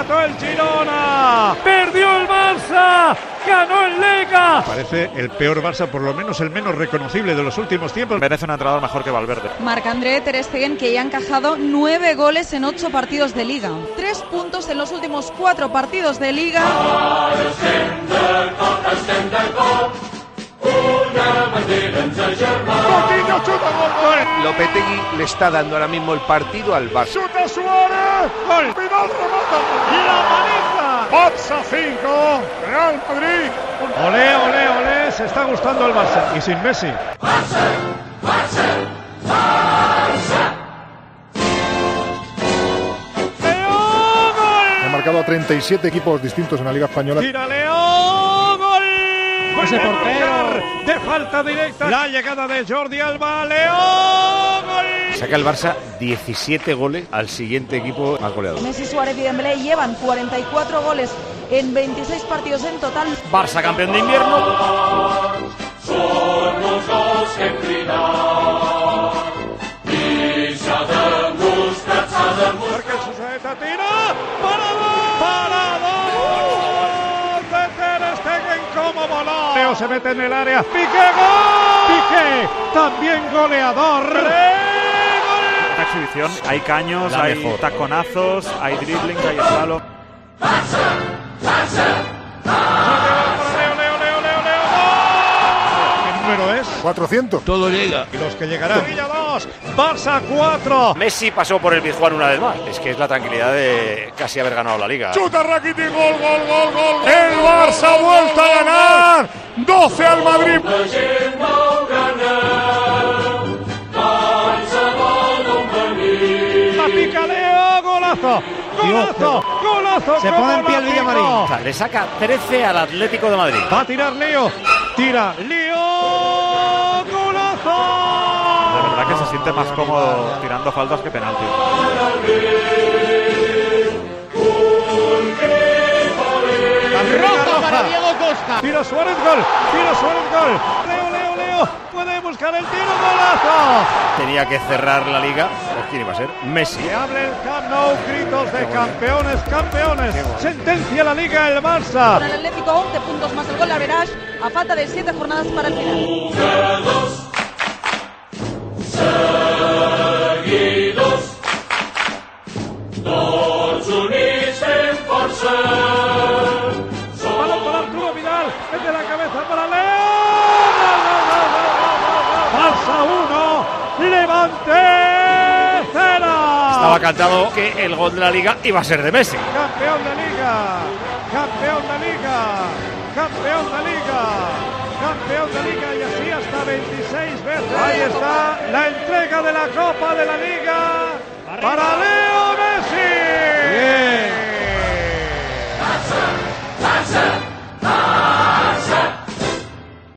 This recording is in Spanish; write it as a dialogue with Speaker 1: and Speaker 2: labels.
Speaker 1: empató el Girona, perdió el Barça, ganó el Liga.
Speaker 2: Parece el peor Barça, por lo menos el menos reconocible de los últimos tiempos.
Speaker 3: Merece un entrenador mejor que Valverde.
Speaker 4: Marc-André ter Stegen, que ya ha encajado 9 goles en 8 partidos de Liga. 3 puntos en los últimos 4 partidos de Liga.
Speaker 1: Coutinho chuta, gol.
Speaker 5: Lopetegui le está dando ahora mismo el partido al Barça.
Speaker 1: Chuta Suárez, gol. Vidal remata y la maniza. Barça 5, Real Madrid.
Speaker 2: Olé, olé, olé, se está gustando el Barça y sin Messi.
Speaker 1: Leo, gol.
Speaker 6: Ha marcado a 37 equipos distintos en la Liga Española.
Speaker 1: Tira Leo, gol.
Speaker 2: Ese portero de falta directa. La llegada de Jordi Alba, Leo, gol.
Speaker 5: Saca el Barça 17 goles al siguiente equipo más goleador.
Speaker 4: Messi, Suárez y Dembélé llevan 44 goles en 26 partidos en total.
Speaker 3: Barça campeón de invierno.
Speaker 1: Somos los que brillan y sabemos que porque el Susaeta tira, parado de ter Stegen, como voló.
Speaker 2: Leo se mete en el área, Piqué, gol. Piqué, también goleador.
Speaker 3: Esta exhibición, hay caños, hay taconazos, hay dribbling, hay slalom.
Speaker 2: ¿Qué número es?
Speaker 6: 400.
Speaker 5: Todo llega.
Speaker 2: Y los que llegarán.
Speaker 1: Sevilla 2, Barça 4.
Speaker 3: Messi pasó por el Pizjuán una vez más. Es que es la tranquilidad de casi haber ganado la Liga.
Speaker 1: Chuta Rakitic, gol. El Barça ha vuelto a ganar. 12 al Madrid. La pica Leo, golazo.
Speaker 2: Se pone en pie el Villamarín.
Speaker 3: Le saca 13 al Atlético de Madrid.
Speaker 2: Va a tirar Leo. Tira Leo. Golazo.
Speaker 3: La verdad que se siente más cómodo tirando faltas que penaltis.
Speaker 2: Roja para Diego Costa. Tira Suárez, gol. Leo. Puede buscar el tiro, golazo.
Speaker 3: Tenía que cerrar la Liga. ¿Quién iba a ser? Messi.
Speaker 2: Que hable el Camp Nou, gritos de campeones. Sentencia la Liga el Barça.
Speaker 4: Para el Atlético 11 puntos más el gol average a falta de 7 jornadas para el final.
Speaker 1: Balón para Arturo Vidal, mete la cabeza para Leo. Barça 1, Levante 0.
Speaker 3: Estaba cantado que el gol de la Liga iba a ser de Messi.
Speaker 1: Campeón de Liga y así hasta 26 veces. Ahí está la entrega de la Copa de la Liga para Leo.